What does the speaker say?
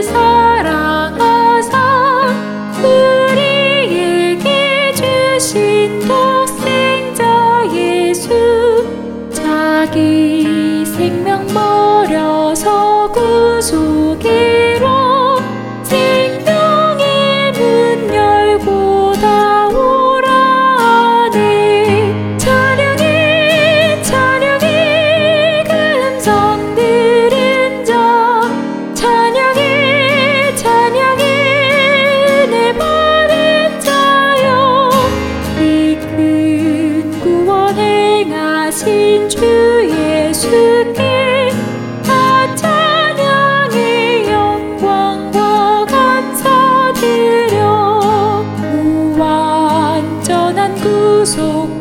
사랑하사 우리에게 주신 독생자 예수, 자기 생명 버려서 구속이로 생명의 문 열고 나오라 하네. 찬양해 찬양해 금성 들은 자, 찬양해 찬양해 은혜 받은 자여, 이 큰 구원 행하신 주 예수께 다 찬양의 영광과 감사 드려. 무완전한 구속